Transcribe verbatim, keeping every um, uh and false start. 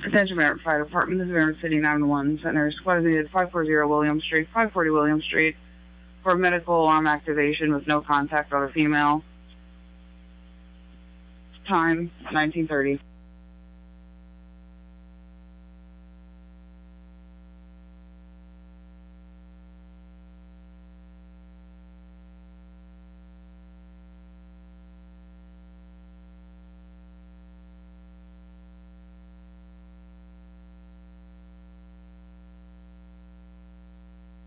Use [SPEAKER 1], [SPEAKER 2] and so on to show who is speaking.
[SPEAKER 1] Attention Merritt Fire Department, this is Merritt City nine one one Center. Squad is needed five forty William Street, five forty William Street for medical alarm activation with no contact, other female. Time, nineteen thirty.